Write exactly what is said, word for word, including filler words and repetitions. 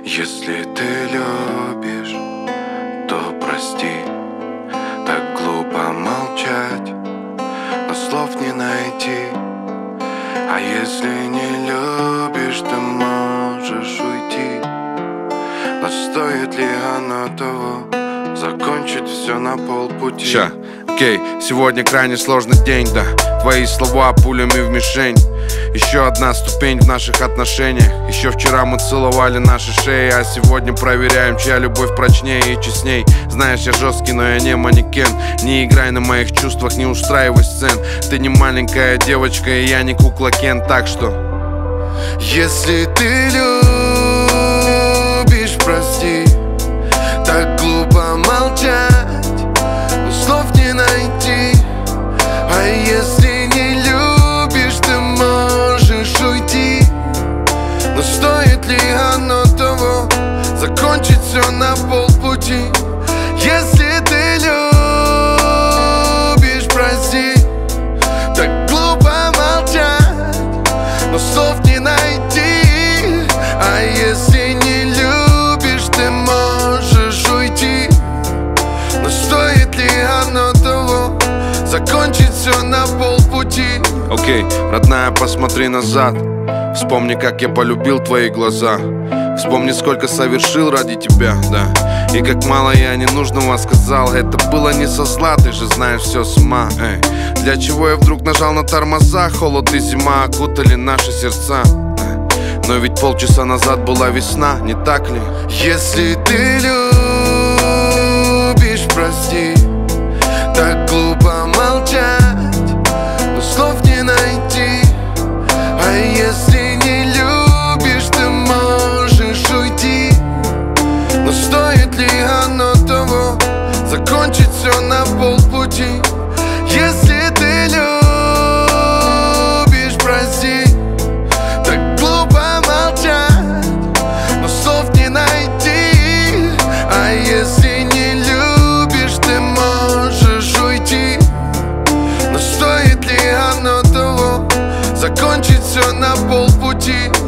Если ты любишь, то прости. Так глупо молчать, но слов не найти. А если не любишь, ты можешь уйти. Но стоит ли оно того, закончить все на полпути? Ща, окей, сегодня крайне сложный день, да. Твои слова пулями в мишень. Еще одна ступень в наших отношениях. Еще вчера мы целовали наши шеи, а сегодня проверяем, чья любовь прочнее и честней. Знаешь, я жесткий, но я не манекен. Не играй на моих чувствах, не устраивай сцен. Ты не маленькая девочка, и я не кукла Кен. Так что, если ты любишь, прости. Так глупо молчать, но слов не найти. А если не любишь, ты можешь уйти. Но стоит ли оно того, закончить все на полпути? Если ты любишь, прости. Так глупо молчать, но слов не найти. А если не любишь, ты можешь уйти. Но стоит ли оно того, закончить все на полпути? окей, родная, посмотри назад. Вспомни, как я полюбил твои глаза. Вспомни, сколько совершил ради тебя, да. И как мало я ненужного сказал. Это было не со зла, ты же знаешь все с ума, эй. Для чего я вдруг нажал на тормоза? Холод и зима окутали наши сердца. Но ведь полчаса назад была весна, не так ли? Если ты любишь, прости. Так глупо молчать, но слов не найти. А если не любишь, ты можешь уйти. Но стоит ли оно того, закончить все на полпути? Если ты любишь, прости. Так глупо молчать, но слов не найти. А если не любишь, ты можешь уйти. Но стоит ли оно того, закончить все на полпути?